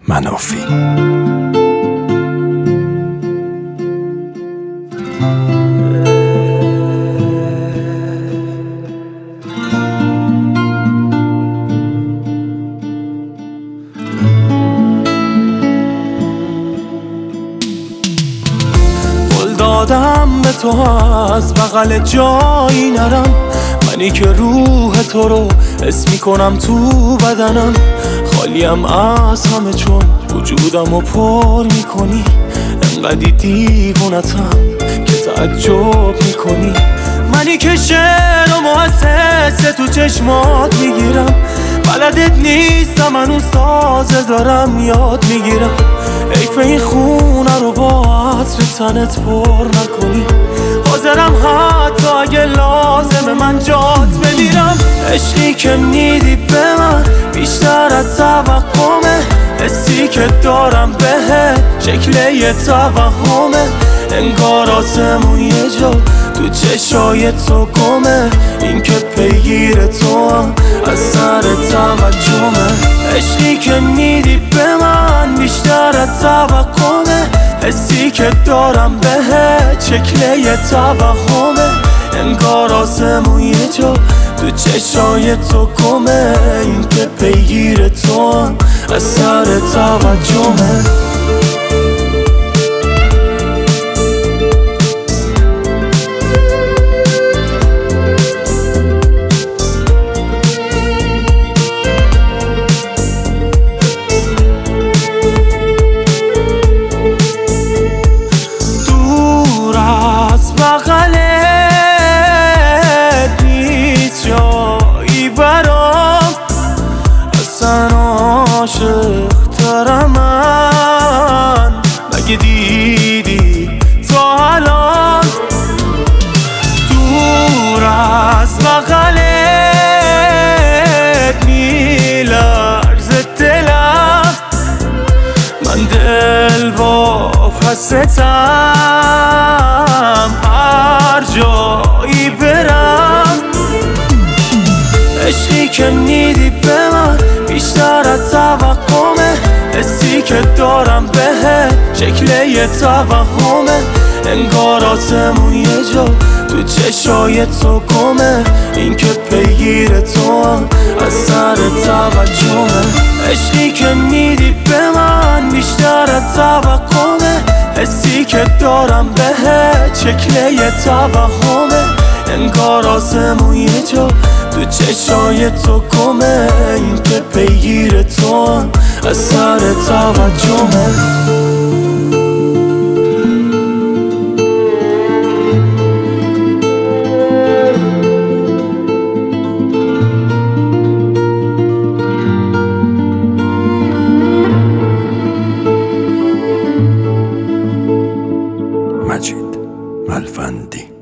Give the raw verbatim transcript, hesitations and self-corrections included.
منافی. قول دادم به تو از بغل جایی نرم، منی که روح تو رو حس میکنم تو بدنم، خالیم از همه چون وجودم رو پر میکنی، انقدی دیوونتم که تعجب میکنی، منی که شعر و محسس تو چشمات میگیرم، بلدت نیستم من اون سازه دارم یاد میگیرم، حیف این خونه رو با عطر تنت پر نکنی، حاضرم حتی اگه لازمه من جات بمیرم، عشقی که میدی به من بیشتر از توقعمه، حسی که دارم بهت شکل یه توهمه، انگار آسمون یه جا تو چشای تو گمه، این که پیگیر تو هم از سر توجهمه، عشقی که میدی به من بیشتر از توقعمه، حسی که دارم بهت شکل یه توهمه، انگار آسمون یه جا تو چشای تو گمه، این که پیگیر تو هم از سر توجهمه. عاشق ترم من مگه دیدی تا الان، دور از بغلت میلرزه دلم، من دل واپستم هر جایی برم، عشقی که میدی به من بیشتر از توقعمه، حسی که دارم بهت شکل یه توهمه، انگار آسمون یه جا تو چشای تو گمه، این که پیگیر تو هم از سر توجهمه، عشقی که میدی به من بیشتر از توقعمه، حسی که دارم بهت شکل یه توهمه، انگار آسمون یه جا تو چشای تو گمه، این که پیگیر تو هم از سر توجهمه. مجید ملوندی.